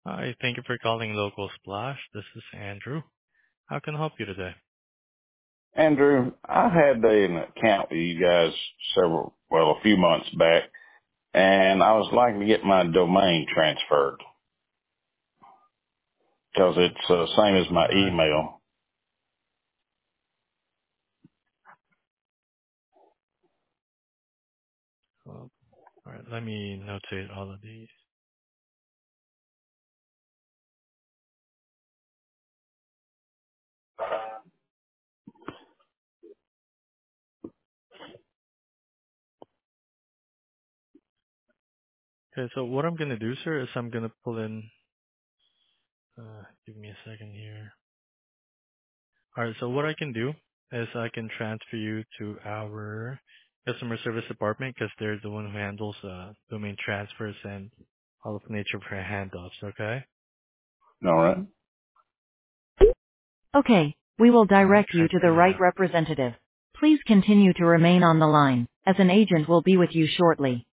Hi, thank you for calling Local Splash. This is Andrew. How can I help you today? Andrew, I had an account with you guys a few months back, and I was like to get my domain transferred because it's the same as my I see. email. Well, all right, let me notate all of these. Okay, so what I'm gonna do, sir, is I'm gonna pull in. Give me a second here. All right, so what I can do is I can transfer you to our customer service department because they're the one who handles domain transfers and all of the nature of her handoffs. Okay. All right. Okay, we will All right, Okay. direct you to the transferring you right now. representative. Please continue to remain on the line, as an agent will be with you shortly.